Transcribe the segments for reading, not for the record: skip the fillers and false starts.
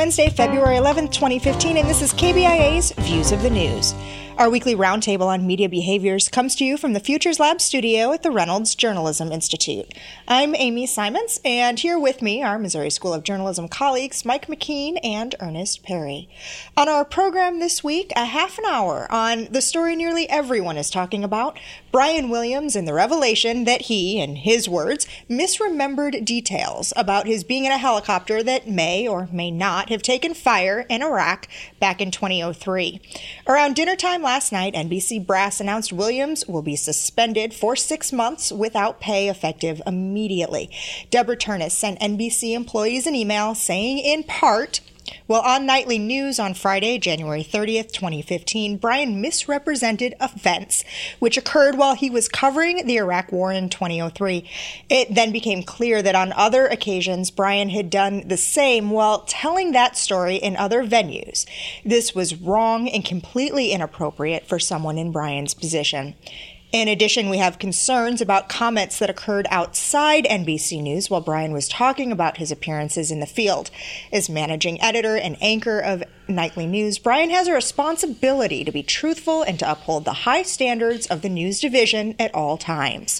Wednesday, February 11th, 2015, and this is KBIA's Views of the News. Our weekly roundtable on media behaviors comes to you from the Futures Lab studio at the Reynolds Journalism Institute. I'm Amy Simons, and here with me are Missouri School of Journalism colleagues Mike McKean and Ernest Perry. On our program this week, a half an hour on the story nearly everyone is talking about, Brian Williams and the revelation that he, in his words, misremembered details about his being in a helicopter that may or may not have taken fire in Iraq back in 2003. Around dinner time last night, NBC Brass announced Williams will be suspended for 6 months without pay effective immediately. Deborah Turnus sent NBC employees an email saying in part, well, on Nightly News on Friday, January 30th, 2015, Brian misrepresented events which occurred while he was covering the Iraq War in 2003. It then became clear that on other occasions, Brian had done the same while telling that story in other venues. This was wrong and completely inappropriate for someone in Brian's position. In addition, we have concerns about comments that occurred outside NBC News while Brian was talking about his appearances in the field. As managing editor and anchor of Nightly News, Brian has a responsibility to be truthful and to uphold the high standards of the news division at all times.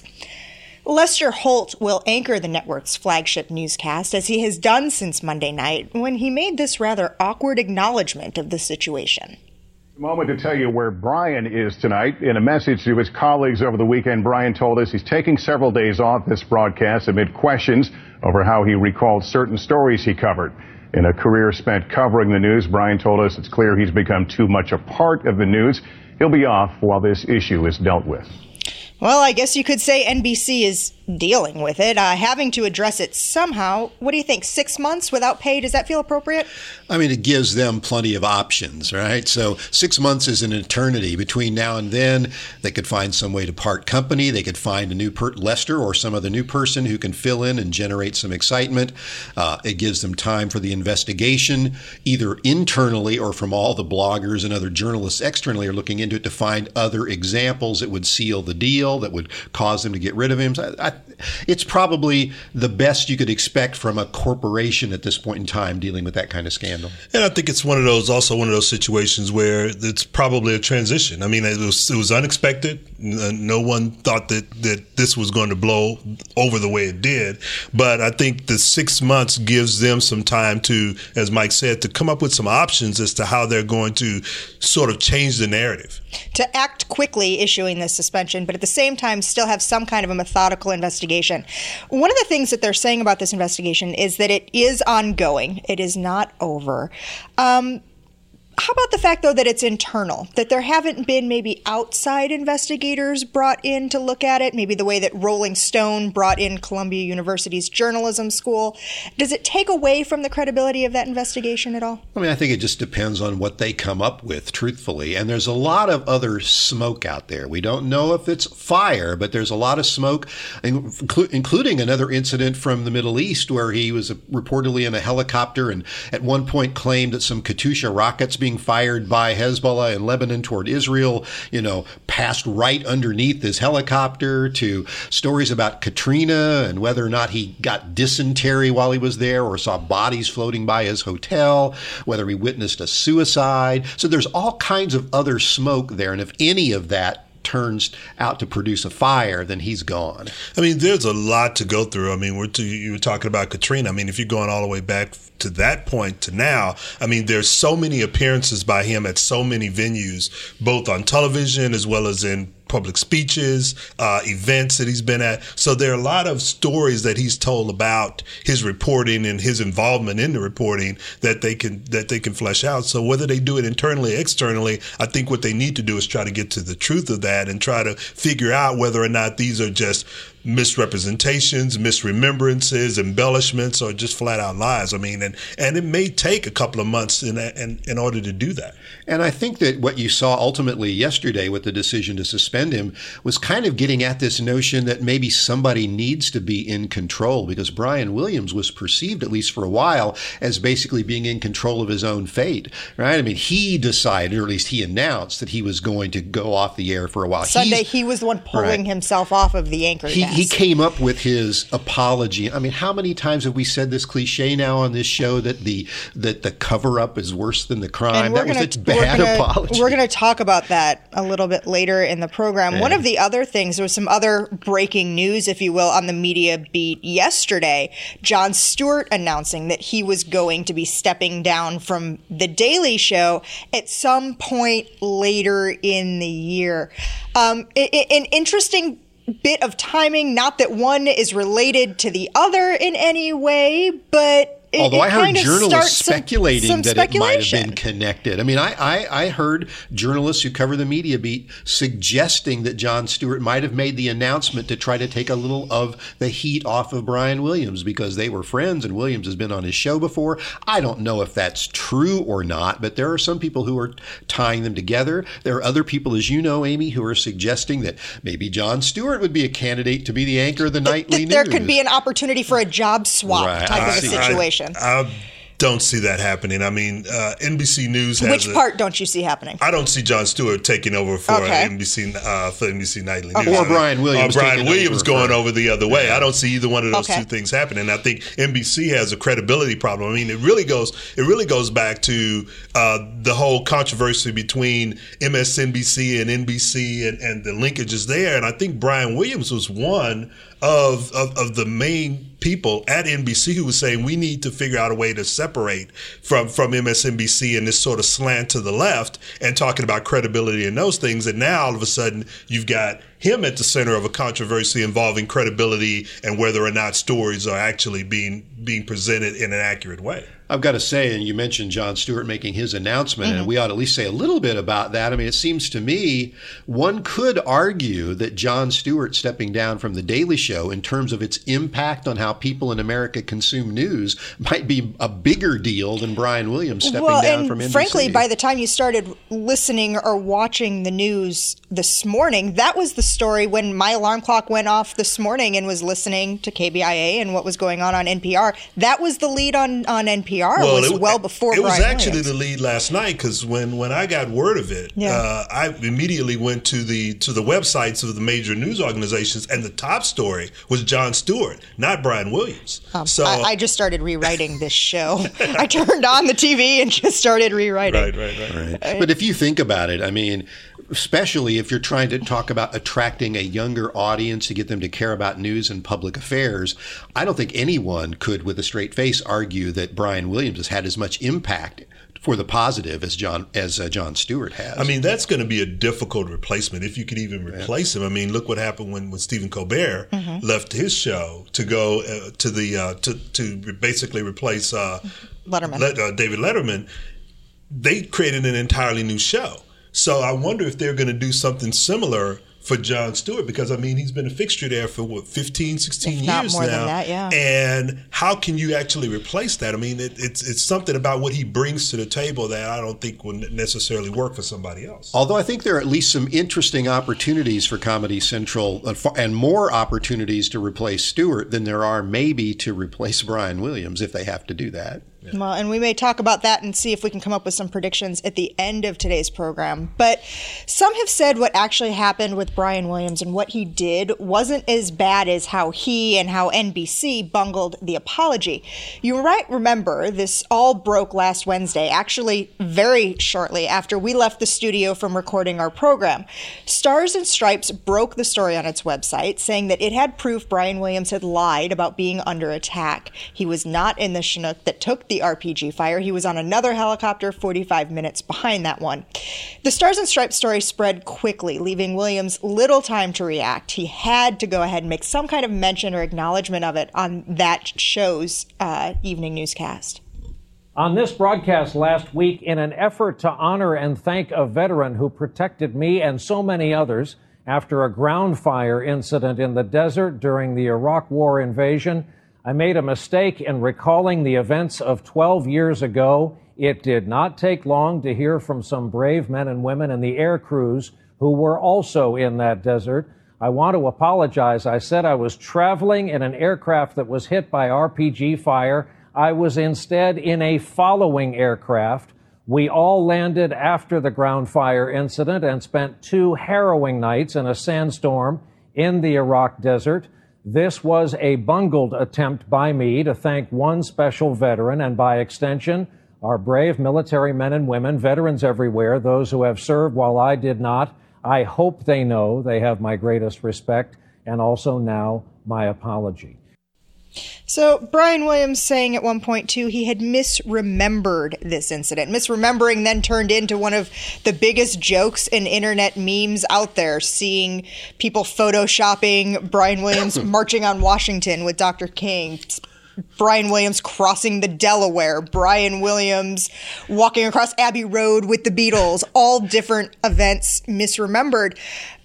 Lester Holt will anchor the network's flagship newscast, as he has done since Monday night, when he made this rather awkward acknowledgement of the situation. A moment to tell you where Brian is tonight. In a message to his colleagues over the weekend, Brian told us he's taking several days off this broadcast amid questions over how he recalled certain stories he covered. In a career spent covering the news, Brian told us it's clear he's become too much a part of the news. He'll be off while this issue is dealt with. Well, I guess you could say NBC is dealing with it, having to address it somehow. What do you think? 6 months without pay? Does that feel appropriate? I mean, it gives them plenty of options, right? So 6 months is an eternity. Between now and then, they could find some way to part company. They could find a new Lester or some other new person who can fill in and generate some excitement. It gives them time for the investigation, either internally or from all the bloggers and other journalists externally are looking into it to find other examples that would seal the deal, that would cause them to get rid of him. It's probably the best you could expect from a corporation at this point in time dealing with that kind of scandal. And I think it's one of those situations where it's probably a transition. I mean, it was unexpected. No one thought that this was going to blow over the way it did. But I think the 6 months gives them some time to, as Mike said, to come up with some options as to how they're going to sort of change the narrative. To act quickly issuing this suspension, but at the same time still have some kind of a methodical investigation. One of the things that they're saying about this investigation is that it is ongoing. It is not over. How about the fact, though, that it's internal, that there haven't been maybe outside investigators brought in to look at it, maybe the way that Rolling Stone brought in Columbia University's journalism school? Does it take away from the credibility of that investigation at all? I mean, I think it just depends on what they come up with, truthfully. And there's a lot of other smoke out there. We don't know if it's fire, but there's a lot of smoke, including another incident from the Middle East where he was reportedly in a helicopter and at one point claimed that some Katyusha rockets being fired by Hezbollah in Lebanon toward Israel, passed right underneath this helicopter, to stories about Katrina and whether or not he got dysentery while he was there or saw bodies floating by his hotel, whether he witnessed a suicide. So there's all kinds of other smoke there. And if any of that turns out to produce a fire, then he's gone. I mean, there's a lot to go through. I mean, you were talking about Katrina. I mean, if you're going all the way back to that point to now, I mean, there's so many appearances by him at so many venues, both on television as well as in public speeches, events that he's been at. So there are a lot of stories that he's told about his reporting and his involvement in the reporting that they can flesh out. So whether they do it internally or externally, I think what they need to do is try to get to the truth of that and try to figure out whether or not these are just misrepresentations, misremembrances, embellishments, or just flat out lies. I mean, and it may take a couple of months in order to do that. And I think that what you saw ultimately yesterday with the decision to suspend him was kind of getting at this notion that maybe somebody needs to be in control, because Brian Williams was perceived, at least for a while, as basically being in control of his own fate, right? I mean, he decided, or at least he announced, that he was going to go off the air for a while. Sunday, he was the one pulling himself off of the anchor desk. he came up with his apology. I mean, how many times have we said this cliche now on this show that the cover-up is worse than the crime? That was a bad apology. We're going to talk about that a little bit later in the program. Yeah. One of the other things, there was some other breaking news, if you will, on the media beat yesterday. Jon Stewart announcing that he was going to be stepping down from The Daily Show at some point later in the year. An interesting bit of timing, not that one is related to the other in any way, but although I heard journalists speculating that it might have been connected. I mean, I heard journalists who cover the media beat suggesting that Jon Stewart might have made the announcement to try to take a little of the heat off of Brian Williams because they were friends and Williams has been on his show before. I don't know if that's true or not, but there are some people who are tying them together. There are other people, as you know, Amy, who are suggesting that maybe Jon Stewart would be a candidate to be the anchor of the nightly news. There could be an opportunity for a job swap type of a situation. I don't see that happening. I mean, NBC News has Which part don't you see happening? I don't see Jon Stewart taking over for NBC Nightly News. Or Brian Williams. Or Brian Williams going over the other way. I don't see either one of those two things happening. I think NBC has a credibility problem. I mean, it really goes back to the whole controversy between MSNBC and NBC and the linkages there. And I think Brian Williams was one of the main people at NBC who was saying we need to figure out a way to separate from MSNBC and this sort of slant to the left and talking about credibility and those things. And now all of a sudden you've got him at the center of a controversy involving credibility and whether or not stories are actually being presented in an accurate way. I've got to say, and you mentioned Jon Stewart making his announcement, and we ought to at least say a little bit about that. I mean, it seems to me one could argue that Jon Stewart stepping down from The Daily Show in terms of its impact on how people in America consume news might be a bigger deal than Brian Williams stepping down from NBC. Frankly, by the time you started listening or watching the news this morning, that was the story when my alarm clock went off this morning and was listening to KBIA and what was going on NPR. That was the lead on NPR. Before Brian It was actually Williams. the lead last night because when I got word of it, I immediately went to the websites of the major news organizations, and the top story was Jon Stewart, not Brian Williams. So I just started rewriting this show. I turned on the TV and just started rewriting. Right. But if you think about it, I mean, especially if you're trying to talk about attracting a younger audience to get them to care about news and public affairs, I don't think anyone could, with a straight face, argue that Brian Williams has had as much impact for the positive as Jon Stewart has. I mean, that's going to be a difficult replacement if you could even replace him. I mean, look what happened when Stephen Colbert left his show to go to basically replace Letterman. David Letterman. They created an entirely new show. So I wonder if they're going to do something similar for Jon Stewart because, I mean, he's been a fixture there for, 15, 16 years now. Not more than that, yeah. And how can you actually replace that? I mean, it's something about what he brings to the table that I don't think would necessarily work for somebody else. Although I think there are at least some interesting opportunities for Comedy Central and more opportunities to replace Stewart than there are maybe to replace Brian Williams if they have to do that. Yeah. Well, and we may talk about that and see if we can come up with some predictions at the end of today's program. But some have said what actually happened with Brian Williams and what he did wasn't as bad as how he and how NBC bungled the apology. You might remember this all broke last Wednesday, actually very shortly after we left the studio from recording our program. Stars and Stripes broke the story on its website, saying that it had proof Brian Williams had lied about being under attack. He was not in the Chinook that took the RPG fire. He was on another helicopter 45 minutes behind that one. The Stars and Stripes story spread quickly, leaving Williams little time to react. He had to go ahead and make some kind of mention or acknowledgement of it on that show's evening newscast. On this broadcast last week, in an effort to honor and thank a veteran who protected me and so many others after a ground fire incident in the desert during the Iraq War invasion, I made a mistake in recalling the events of 12 years ago. It did not take long to hear from some brave men and women in the air crews who were also in that desert. I want to apologize. I said I was traveling in an aircraft that was hit by RPG fire. I was instead in a following aircraft. We all landed after the ground fire incident and spent 2 harrowing nights in a sandstorm in the Iraq desert. This was a bungled attempt by me to thank one special veteran and, by extension, our brave military men and women, veterans everywhere, those who have served while I did not. I hope they know they have my greatest respect and also now my apology. So Brian Williams saying at one point, too, he had misremembered this incident. Misremembering then turned into one of the biggest jokes and internet memes out there, seeing people photoshopping Brian Williams marching on Washington with Dr. King, Brian Williams crossing the Delaware, Brian Williams walking across Abbey Road with the Beatles, all different events misremembered.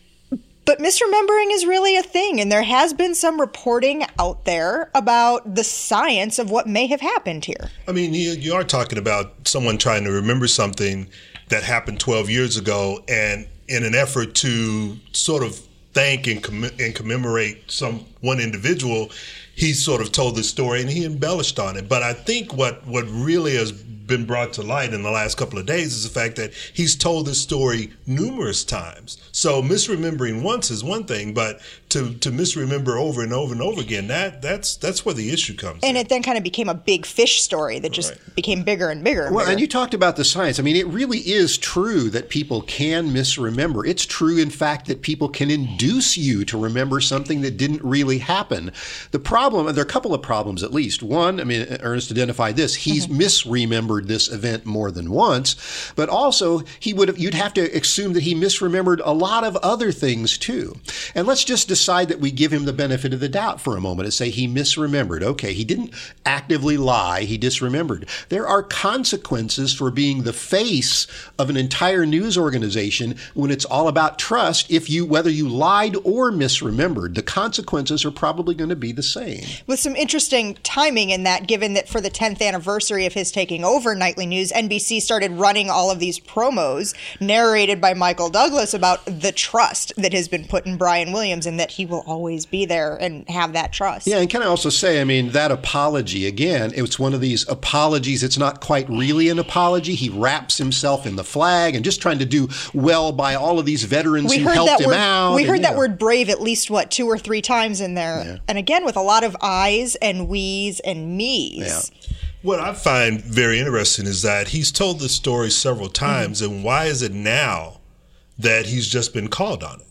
But misremembering is really a thing, and there has been some reporting out there about the science of what may have happened here. I mean, you are talking about someone trying to remember something that happened 12 years ago, and in an effort to sort of thank and commemorate one individual, he sort of told this story and he embellished on it. But I think what really has been brought to light in the last couple of days is the fact that he's told this story numerous times. So misremembering once is one thing, but to misremember over and over and over again, that's where the issue comes and in. It then kind of became a big fish story that just became bigger and bigger and well, bigger. And you talked about the science. I mean, it really is true that people can misremember. It's true, in fact, that people can induce you to remember something that didn't really happen. The problem, and there are a couple of problems at least. One, I mean, Ernest identified this. He's misremembered this event more than once, but also you'd have to assume that he misremembered a lot of other things too. And let's just decide that we give him the benefit of the doubt for a moment and say he misremembered. Okay, he didn't actively lie, he disremembered. There are consequences for being the face of an entire news organization when it's all about trust. Whether you lied or misremembered, the consequences are probably going to be the same. With some interesting timing in that, given that for the 10th anniversary of his taking over Nightly News, NBC started running all of these promos narrated by Michael Douglas about the trust that has been put in Brian Williams and that he will always be there and have that trust. Yeah, and can I also say, I mean, that apology, again, it's one of these apologies. It's not quite really an apology. He wraps himself in the flag and just trying to do well by all of these veterans who helped him out. We heard that word brave at least, 2 or 3 times in there. Yeah. And again, with a lot of I's and we's and me's. Yeah. What I find very interesting is that he's told this story several times, and why is it now that he's just been called on it?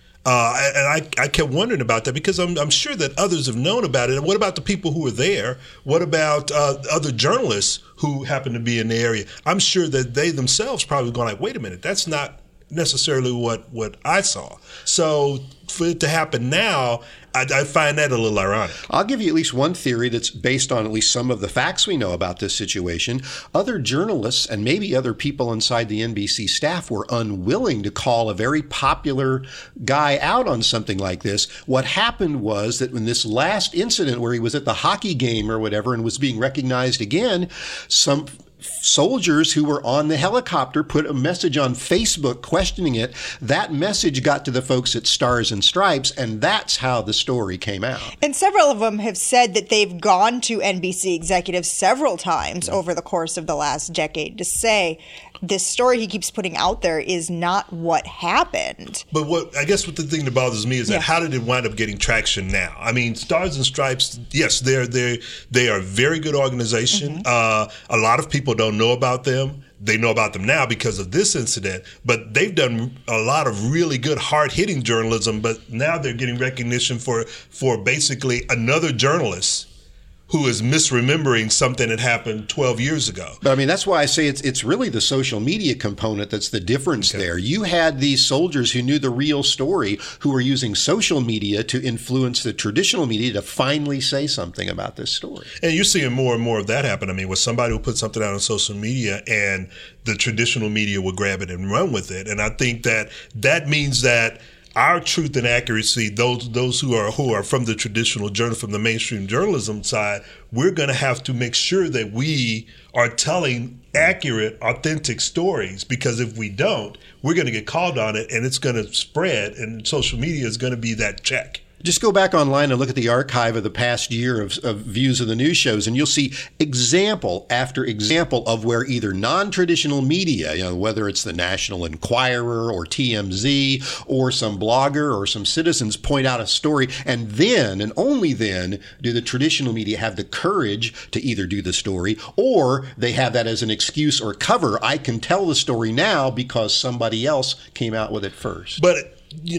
And I kept wondering about that because I'm sure that others have known about it. And what about the people who were there? What about other journalists who happen to be in the area? I'm sure that they themselves probably going like, wait a minute, that's not necessarily what I saw. So for it to happen now, I find that a little ironic. I'll give you at least one theory that's based on at least some of the facts we know about this situation. Other journalists and maybe other people inside the NBC staff were unwilling to call a very popular guy out on something like this. What happened was that when this last incident where he was at the hockey game or whatever and was being recognized again, some soldiers who were on the helicopter put a message on Facebook questioning it. That message got to the folks at Stars and Stripes, and that's how the story came out. And several of them have said that they've gone to NBC executives several times over the course of the last decade to say this story he keeps putting out there is not what happened. But what the thing that bothers me is that how did it wind up getting traction now? I mean, Stars and Stripes, yes, they are a very good organization. A lot of people don't know about them. They know about them now because of this incident, but they've done a lot of really good, hard-hitting journalism, but now they're getting recognition for basically another journalist who is misremembering something that happened 12 years ago. But I mean, that's why I say it's really the social media component that's the difference there. You had these soldiers who knew the real story, who were using social media to influence the traditional media to finally say something about this story. And you're seeing more and more of that happen. I mean, with somebody who puts something out on social media and the traditional media will grab it and run with it. And I think that means that our truth and accuracy, those who are from the traditional journal, from the mainstream journalism side, we're going to have to make sure that we are telling accurate, authentic stories, because if we don't, we're going to get called on it and it's going to spread, and social media is going to be that check. Just go back online and look at the archive of the past year of Views of the News shows, and you'll see example after example of where either non-traditional media, whether it's the National Enquirer or TMZ or some blogger or some citizens point out a story, and then and only then do the traditional media have the courage to either do the story or they have that as an excuse or cover. I can tell the story now because somebody else came out with it first. But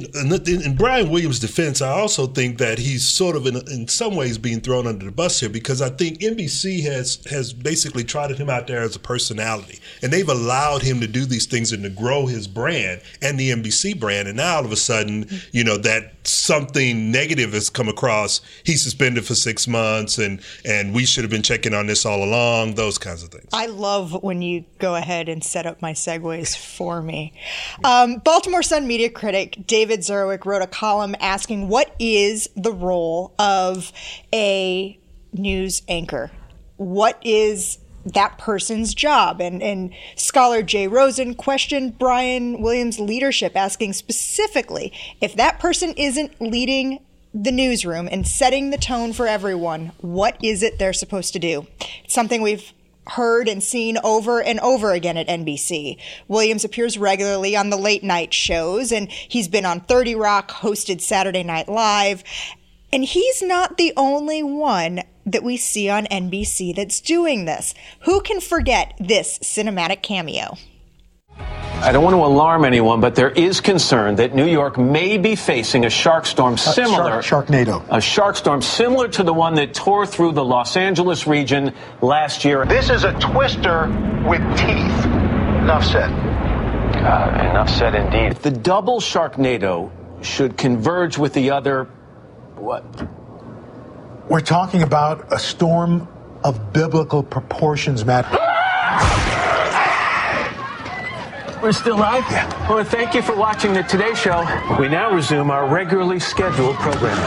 in Brian Williams' defense, I also think that he's sort of in some ways being thrown under the bus here, because I think NBC has basically trotted him out there as a personality, and they've allowed him to do these things and to grow his brand and the NBC brand. And now all of a sudden, that something negative has come across. He's suspended for 6 months, and we should have been checking on this all along. Those kinds of things. I love when you go ahead and set up my segues for me. Baltimore Sun media critic David Zerwick wrote a column asking, what is the role of a news anchor? What is that person's job? And scholar Jay Rosen questioned Brian Williams' leadership, asking specifically, if that person isn't leading the newsroom and setting the tone for everyone, what is it they're supposed to do? It's something we've heard and seen over and over again at NBC. Williams appears regularly on the late night shows, and he's been on 30 Rock, hosted Saturday Night Live, and he's not the only one that we see on NBC that's doing this. Who can forget this cinematic cameo? I don't want to alarm anyone, but there is concern that New York may be facing a shark storm similar Sharknado. A shark storm similar to the one that tore through the Los Angeles region last year. This is a twister with teeth. Enough said. Enough said indeed. The double Sharknado should converge with the other, what? We're talking about a storm of biblical proportions, Matt. We're still live? Yeah. Well, thank you for watching the Today Show. We now resume our regularly scheduled programming.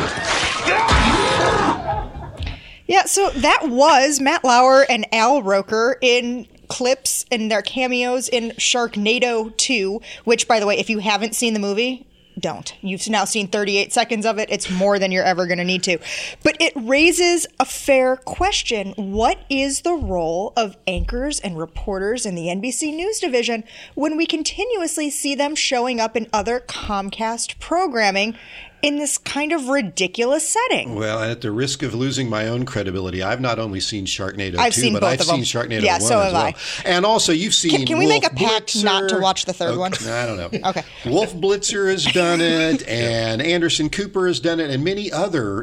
Yeah, so that was Matt Lauer and Al Roker in clips and their cameos in Sharknado 2, which, by the way, if you haven't seen the movie, don't. You've now seen 38 seconds of it. It's more than you're ever going to need to. But it raises a fair question. What is the role of anchors and reporters in the NBC News division when we continuously see them showing up in other Comcast programming in this kind of ridiculous setting? Well, at the risk of losing my own credibility, I've not only seen Sharknado 2, but I've seen Sharknado 1 yeah, so as well. I. And also, you've seen Can we Wolf make a pact Blitzer. not to watch the third one? I don't know. Okay. Wolf Blitzer has done it, and Anderson Cooper has done it, and many other,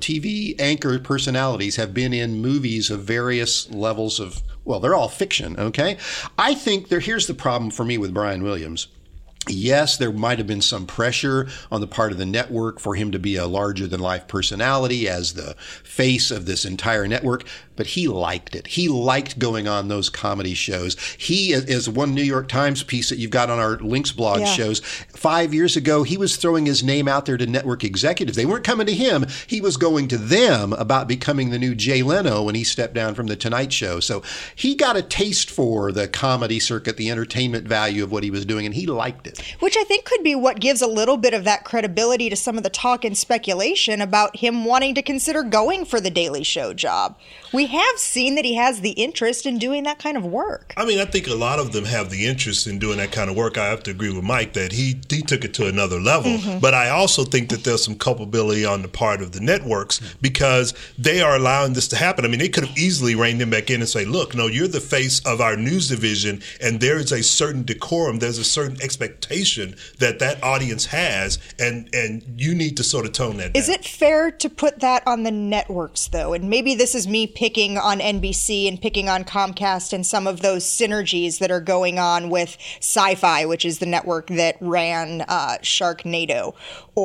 TV anchor personalities have been in movies of various levels of, well, they're all fiction, okay? I think here's the problem for me with Brian Williams. Yes, there might have been some pressure on the part of the network for him to be a larger-than-life personality as the face of this entire network, but he liked it. He liked going on those comedy shows. He, as one New York Times piece that you've got on our Links blog shows, 5 years ago, he was throwing his name out there to network executives. They weren't coming to him. He was going to them about becoming the new Jay Leno when he stepped down from The Tonight Show. So he got a taste for the comedy circuit, the entertainment value of what he was doing, and he liked it. Which I think could be what gives a little bit of that credibility to some of the talk and speculation about him wanting to consider going for the Daily Show job. We have seen that he has the interest in doing that kind of work. I mean, I think a lot of them have the interest in doing that kind of work. I have to agree with Mike that he took it to another level. Mm-hmm. But I also think that there's some culpability on the part of the networks because they are allowing this to happen. I mean, they could have easily reined him back in and say, look, no, you're the face of our news division, and there is a certain decorum, there's a certain expectation that audience has, and you need to sort of tone that down. Is it fair to put that on the networks, though? And maybe this is me picking on NBC and picking on Comcast and some of those synergies that are going on with Sci-Fi, which is the network that ran Sharknado,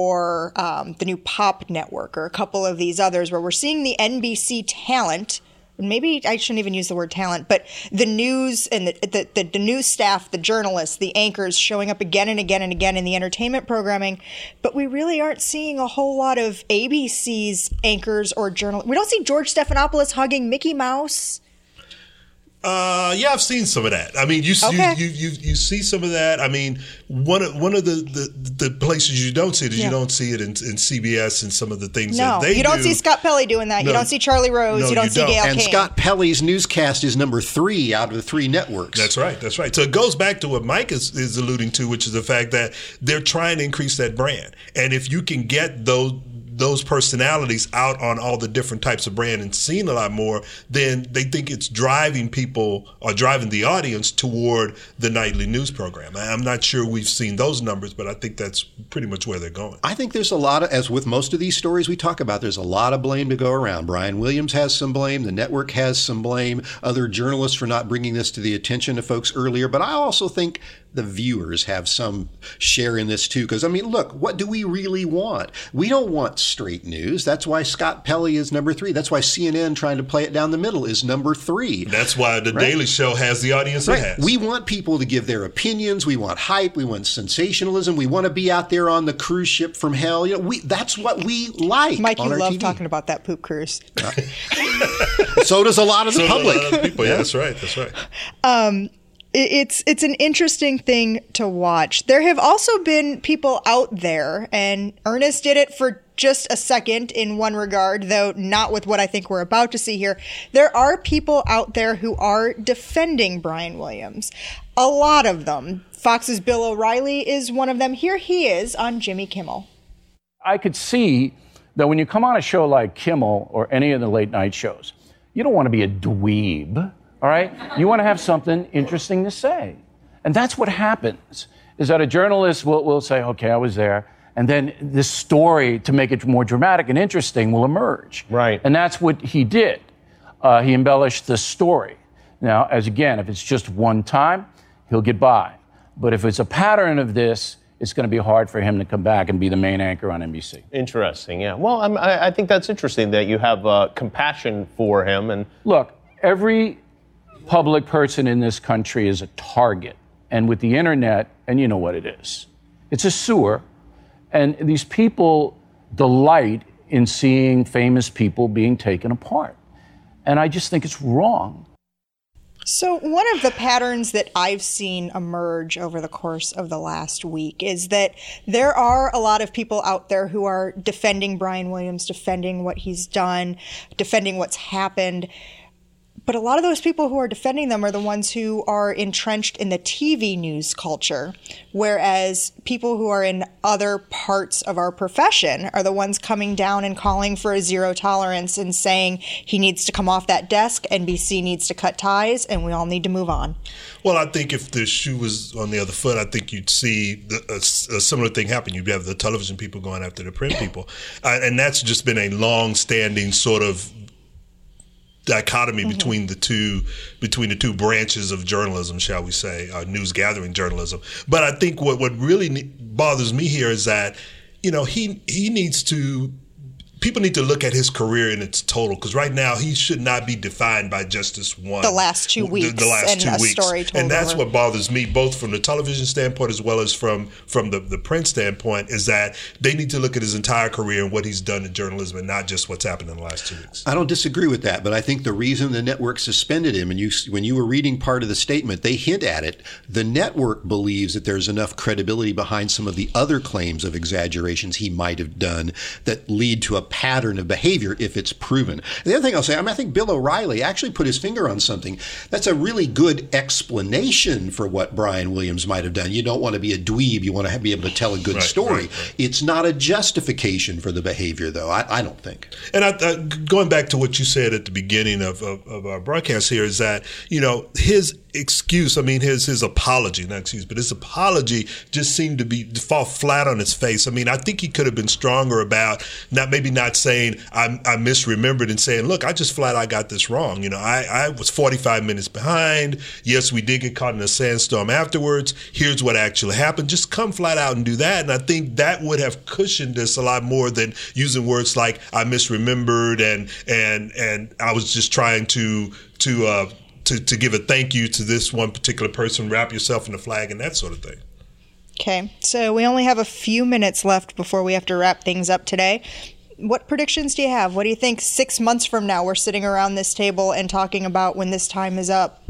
or the new Pop Network, or a couple of these others where we're seeing the NBC talent. Maybe I shouldn't even use the word talent, but the news and the news staff, the journalists, the anchors showing up again and again and again in the entertainment programming. But we really aren't seeing a whole lot of ABC's anchors or journalists. We don't see George Stephanopoulos hugging Mickey Mouse. Yeah, I've seen some of that. I mean, you see some of that. I mean, one of the places you don't see it is you don't see it in CBS and some of the things that they do. You don't see Scott Pelley doing that. No, you don't see Charlie Rose. You don't see Gayle King. And Scott Pelley's newscast is number 3 out of the 3 networks. That's right. That's right. So it goes back to what Mike is alluding to, which is the fact that they're trying to increase that brand. And if you can get those personalities out on all the different types of brand and seen a lot more, then they think it's driving people or driving the audience toward the nightly news program. I'm not sure we've seen those numbers, but I think that's pretty much where they're going. I think there's a lot of, as with most of these stories we talk about, there's a lot of blame to go around. Brian Williams has some blame. The network has some blame. Other journalists for not bringing this to the attention of folks earlier. But I also think the viewers have some share in this too. Because, I mean, look, what do we really want? We don't want straight news. That's why Scott Pelley is number 3. That's why CNN trying to play it down the middle is number 3. That's why The Daily Show has the audience it has. We want people to give their opinions. We want hype. We want sensationalism. We want to be out there on the cruise ship from hell. You know, that's what we like. Mike, on you our love TV. talking about that poop cruise. So does a lot of the public. A lot of people. Yeah, that's right. That's right. It's an interesting thing to watch. There have also been people out there, and Ernest did it for just a second in one regard, though not with what I think we're about to see here. There are people out there who are defending Brian Williams. A lot of them. Fox's Bill O'Reilly is one of them. Here he is on Jimmy Kimmel. I could see that when you come on a show like Kimmel or any of the late night shows, you don't want to be a dweeb. All right? You want to have something interesting to say. And that's what happens, is that a journalist will say, okay, I was there. And then this story, to make it more dramatic and interesting, will emerge. Right. And that's what he did. He embellished the story. Now, if it's just one time, he'll get by. But if it's a pattern of this, it's going to be hard for him to come back and be the main anchor on NBC. Interesting, yeah. Well, I think that's interesting that you have compassion for him. And look, every public person in this country is a target. And with the internet, and you know what it is, it's a sewer. And these people delight in seeing famous people being taken apart. And I just think it's wrong. So one of the patterns that I've seen emerge over the course of the last week is that there are a lot of people out there who are defending Brian Williams, defending what he's done, defending what's happened. But a lot of those people who are defending them are the ones who are entrenched in the TV news culture, whereas people who are in other parts of our profession are the ones coming down and calling for a zero tolerance and saying he needs to come off that desk, NBC needs to cut ties, and we all need to move on. Well, I think if the shoe was on the other foot, I think you'd see a similar thing happen. You'd have the television people going after the print people. And that's just been a long-standing sort of dichotomy between the two branches of journalism, shall we say, news gathering journalism. But I think what really bothers me here is that, you know, people need to look at his career in its total, because right now he should not be defined by just this one. The last 2 weeks. The last 2 weeks. Story told and that's over. what bothers me, both from the television standpoint as well as from the print standpoint, is that they need to look at his entire career and what he's done in journalism and not just what's happened in the last 2 weeks. I don't disagree with that, but I think the reason the network suspended him, and when you were reading part of the statement, they hint at it. The network believes that there's enough credibility behind some of the other claims of exaggerations he might have done that lead to a pattern of behavior if it's proven. The other thing I'll say, I think Bill O'Reilly actually put his finger on something. That's a really good explanation for what Brian Williams might have done. You don't want to be a dweeb. You want to be able to tell a good story. Right. It's not a justification for the behavior, though, I don't think. And going back to what you said at the beginning of our broadcast here, is that, you know, his excuse, his apology, not excuse, but his apology just seemed to fall flat on his face. I think he could have been stronger about not saying I misremembered and saying, look, I just flat out got this wrong. You know, I was 45 minutes behind. Yes, we did get caught in a sandstorm afterwards. Here's what actually happened. Just come flat out and do that. And I think that would have cushioned this a lot more than using words like I misremembered and I was just trying to give a thank you to this one particular person, wrap yourself in the flag and that sort of thing. Okay, so we only have a few minutes left before we have to wrap things up today. What predictions do you have? What do you think 6 months from now we're sitting around this table and talking about when this time is up?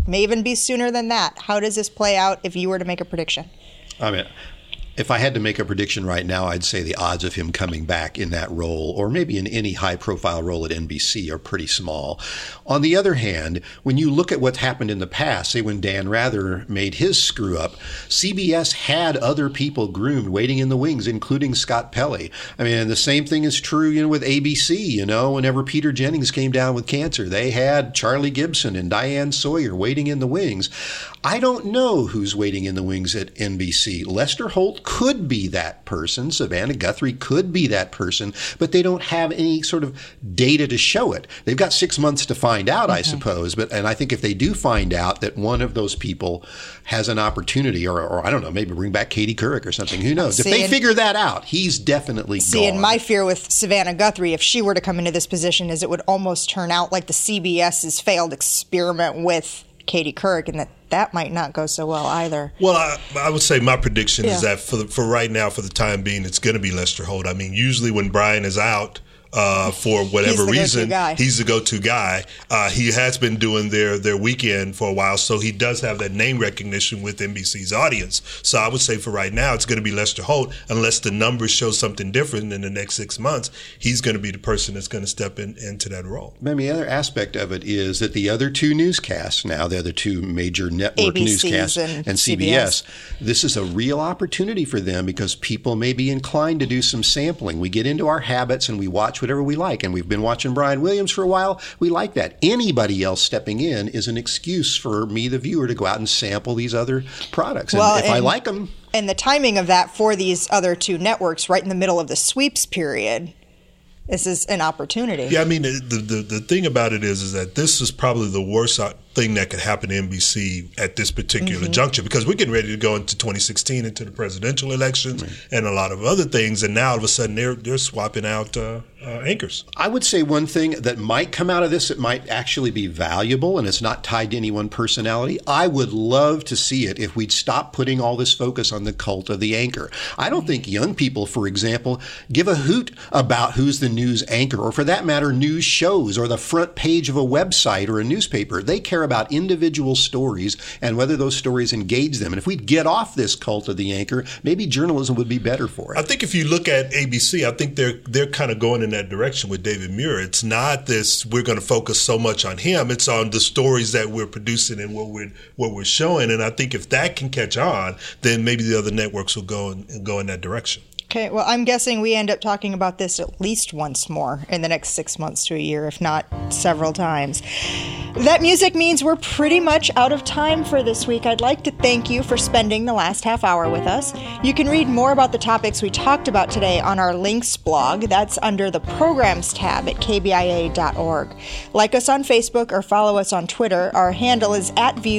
may even be sooner than that. How does this play out if you were to make a prediction? I mean, if I had to make a prediction right now, I'd say the odds of him coming back in that role, or maybe in any high-profile role at NBC, are pretty small. On the other hand, when you look at what's happened in the past, say when Dan Rather made his screw-up, CBS had other people groomed, waiting in the wings, including Scott Pelley. I mean, the same thing is true, with ABC. Whenever Peter Jennings came down with cancer, they had Charlie Gibson and Diane Sawyer waiting in the wings. I don't know who's waiting in the wings at NBC. Lester Holt could be that person. Savannah Guthrie could be that person, but they don't have any sort of data to show it. They've got 6 months to find out, I suppose. And I think if they do find out that one of those people has an opportunity, or I don't know, maybe bring back Katie Couric or something, who knows? If they figure that out, he's definitely gone. And my fear with Savannah Guthrie, if she were to come into this position, is it would almost turn out like the CBS's failed experiment with Katie Couric, and that might not go so well either. Well, I would say my prediction is that for right now, for the time being, it's going to be Lester Holt. I mean, usually when Brian is out, for whatever reason, he's the go-to guy. He has been doing their weekend for a while, so he does have that name recognition with NBC's audience. So I would say for right now, it's going to be Lester Holt, unless the numbers show something different in the next 6 months. He's going to be the person that's going to step into that role. Maybe the other aspect of it is that the other two newscasts now, the other two major network newscasts and CBS, this is a real opportunity for them because people may be inclined to do some sampling. We get into our habits and we watch whatever we like, and we've been watching Brian Williams for a while. We like that. Anybody else stepping in is an excuse for me, the viewer, to go out and sample these other products. And if I like them. And the timing of that for these other two networks right in the middle of the sweeps period, this is an opportunity. Yeah, I mean, the thing about it is that this is probably the worst thing that could happen to NBC at this particular juncture, because we're getting ready to go into 2016, into the presidential elections and a lot of other things, and now all of a sudden they're swapping out anchors. I would say one thing that might come out of this, it might actually be valuable, and it's not tied to any one personality. I would love to see it if we'd stop putting all this focus on the cult of the anchor. I don't think young people, for example, give a hoot about who's the news anchor, or for that matter, news shows, or the front page of a website or a newspaper. They care about individual stories and whether those stories engage them. And if we'd get off this cult of the anchor, maybe journalism would be better for it. I think if you look at ABC, I think they're kind of going in that direction with David Muir. It's not this, we're going to focus so much on him. It's on the stories that we're producing and what we're showing. And I think if that can catch on, then maybe the other networks will go in that direction. Okay, well, I'm guessing we end up talking about this at least once more in the next 6 months to a year, if not several times. That music means we're pretty much out of time for this week. I'd like to thank you for spending the last half hour with us. You can read more about the topics we talked about today on our links blog. That's under the Programs tab at kbia.org. Like us on Facebook or follow us on Twitter. Our handle is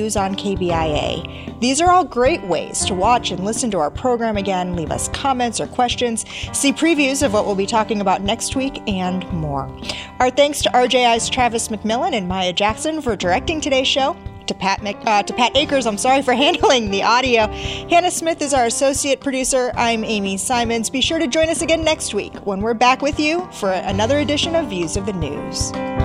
@ViewsOnKBIA. These are all great ways to watch and listen to our program again, leave us comments or questions, see previews of what we'll be talking about next week, and more. Our thanks to RJI's Travis McMillan and Maya Jackson for directing today's show. To Pat Akers, for handling the audio. Hannah Smith is our associate producer. I'm Amy Simons. Be sure to join us again next week when we're back with you for another edition of Views of the News.